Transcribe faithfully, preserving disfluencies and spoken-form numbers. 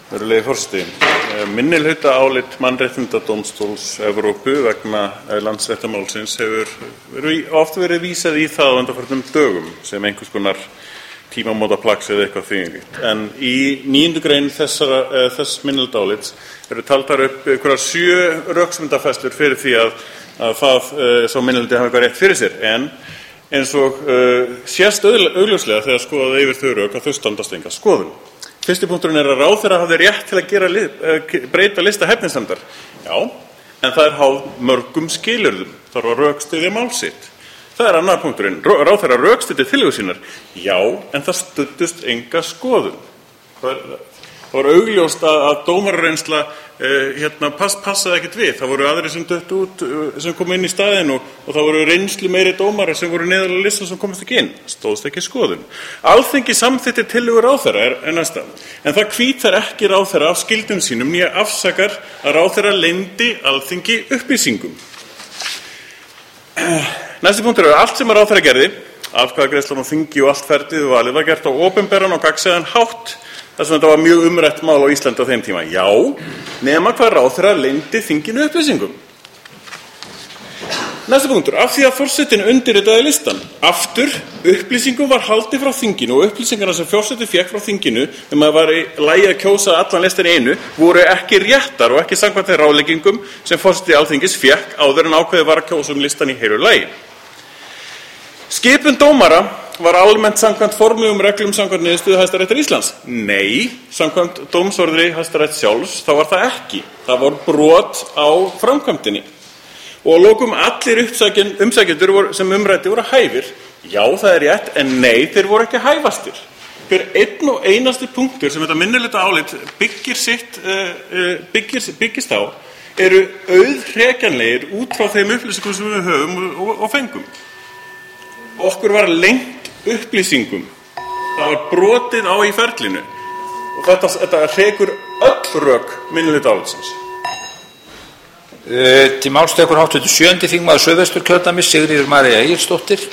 Virðulegi forseti. Minnihlutaálit Mannréttindadómstóls Evrópu vegna Landsréttarmálsins hefur verið, oft verið vísað í það á undanförnum dögum sem einhvers konar tímamótaplagg eða eitthvað þvíumlíkt. En í níundu grein þessara, eh, þess minnihlutaálits eru taldar upp einhverjar sjö röksemdafærslur fyrir því að, að það eh, sá minnihluti hafi eitthvað rétt fyrir sér. En eins og uh, sést augljóslega þegar skoðað yfir þau rök að þau standast enga skoðun. Fyrsti punkturinn er að ráðherra hafði rétt til að gera, uh, breyta lista hæfnisnefndar. Já, en það er háð mörgum skilyrðum. Þarf að rökstyðja mál sitt. Það er annar punkturinn. Ráðherra rökstyddi tillögur sínar. Já, en það studdust enga skoðun. Það er, það var augljóst að, að dómarareynsla eh, hérna, pass, passaði ekkert við. Það voru aðrir sem dött út, sem kom inn í staðinn og, og það voru reynslu meiri dómarar sem voru neðarlega lista sem komast ekki inn. Stóðst ekki skoðun. Alþingi samþykkti tillögur ráðherra er, er næsta. En það hvítar ekki ráðherra af skyldum sínum nýja afsakar að ráðherra leyndi Alþingi upplýsingum. Næsti punktur er að allt sem að ráðherra gerði, atkvæðagreiðslan á þingi og allt ferlið og valið var gert á opinberan og gagnsæjan hátt. Þess að þetta var mjög umrætt mál á Íslandi á þeim tíma. Já, nema hvað ráðherra leyndi þinginu upplýsingum. Næsta punktur, af því að forsetinn undirritaði listan. Aftur, upplýsingum var haldið frá þinginu og upplýsingarna sem forsetinn fékk frá þinginu um að var í lagi að kjósa allan listan í einu voru ekki réttar og ekki samkvæmt þeim ráðleggingum sem forseti Alþingis fékk áður en ákveðið var að kjósa um listan í heilu lagi. Skipun dómara var almennt samkvæmt formlegum reglum samkvæmt niðurstöðu Hæstaréttar Íslands? Nei, samkvæmt dómsorði Hæstaréttar sjálfs þá var það ekki. Það var brot á framkvæmdinni. Og að lokum allir umsækjendur sem umræddi voru hæfir. Já, það er rétt, en nei, þeir voru ekki hæfastir. Hver einn og einasti punktur sem þetta minnihlutaálit byggir sitt, uh, byggir, byggist á eru auðhrekjanlegir út frá þeim upplýsingum sem við höfum og, og fengum. Okkur var lengt upplýsingum. Það var brotið á í ferlinu. Og þetta, þetta hrekur öll rök minnihlutaálitsins. Uh, til máls tekur háttvirtur sjöundi þingmaður Suðvesturkjördæmis Sigríður María Egilsdóttir.